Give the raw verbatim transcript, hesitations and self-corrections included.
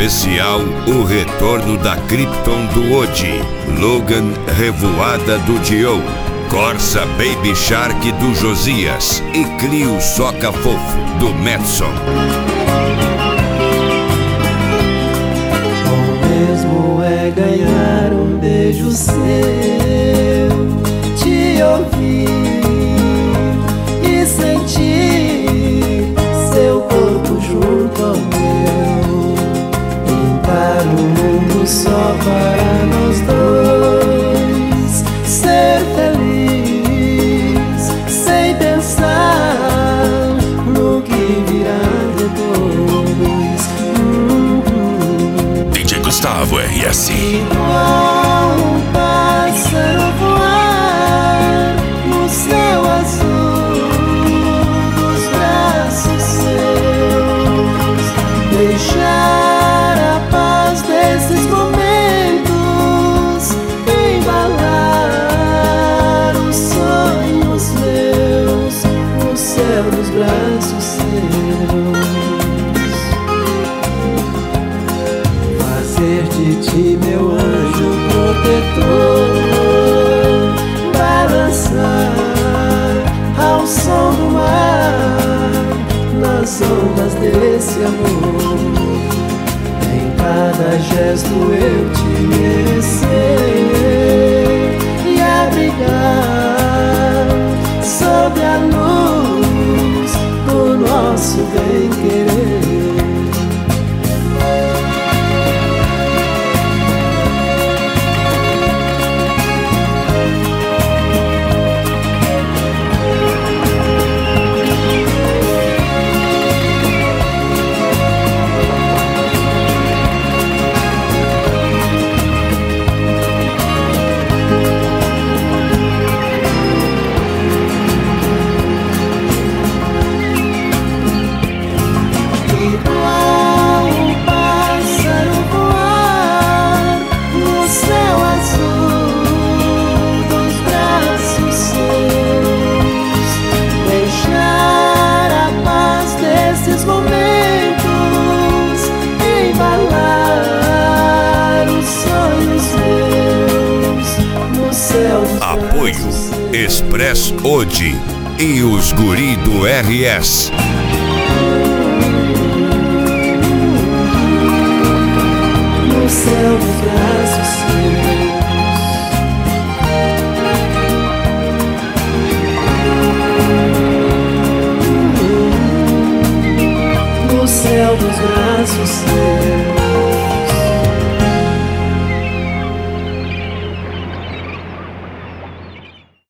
Especial O Retorno da Krypton do Odi, Logan Revoada do Dio, Corsa Baby Shark do Josias e Clio Soca Fofo do Madson. Bom mesmo é ganhar um beijo seu, te ouvir e sentir seu corpo junto ao meu, pintar um mundo só para nós dois, ser feliz sem pensar no que virá depois. Hum-hum. D J Gustavo R S. Igual um pássaro voar no céu azul dos braços seus, deixar a paz desses momentos, embalar os sonhos meus no céu dos braços seus, fazer de ti meu anjo protetor, balançar ao som do mar, nas ondas desse amor, em cada gesto eu te merecer e abrigar sob a luz do nosso bem-querer. Apoio Express Odi e os guri do R S. No céu dos braços seus, no céu dos braços seus.